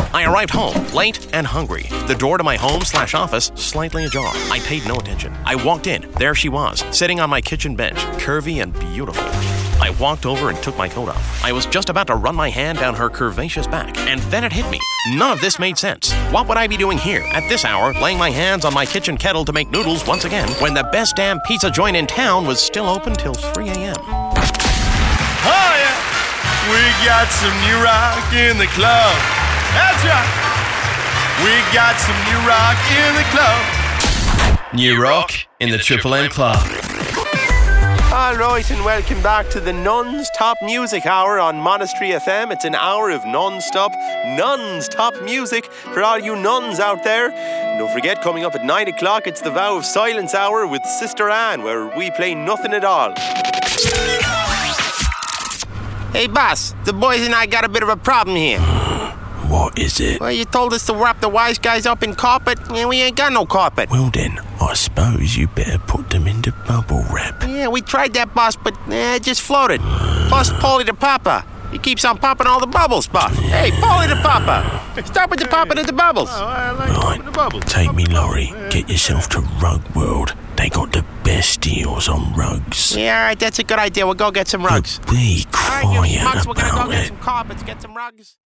I arrived home, late and hungry. The door to my home/office slightly ajar. I paid no attention. I walked in. There she was, sitting on my kitchen bench, curvy and beautiful. I walked over and took my coat off. I was just about to run my hand down her curvaceous back, and then it hit me. None of this made sense. What would I be doing here, at this hour, laying my hands on my kitchen kettle to make noodles once again, when the best damn pizza joint in town was still open till 3 a.m.? Oh, yeah. We got some new rock in the club. That's right. We got some new rock in the club. New rock in the Triple M Club. Alright, and welcome back to the Nuns Top Music Hour on Monastery FM. It's an hour of non-stop Nuns Top music for all you nuns out there. And don't forget, coming up at 9 o'clock, it's the Vow of Silence Hour with Sister Anne, where we play nothing at all. Hey, boss, the boys and I got a bit of a problem here. What is it? Well, you told us to wrap the wise guys up in carpet, and we ain't got no carpet. Well then, I suppose you better put them into bubble wrap. Yeah, we tried that, boss, but it just floated. Plus, Paulie the Papa. He keeps on popping all the bubbles, boss. Hey, Paulie the Papa. Stop with the popping of the bubbles. Right, take me lorry. Get yourself to Rug World. They got the best deals on rugs. Yeah, all right, that's a good idea. We'll go get some rugs. But be quiet all right, you mucks, we're gonna go about get it. some carpets, get some rugs.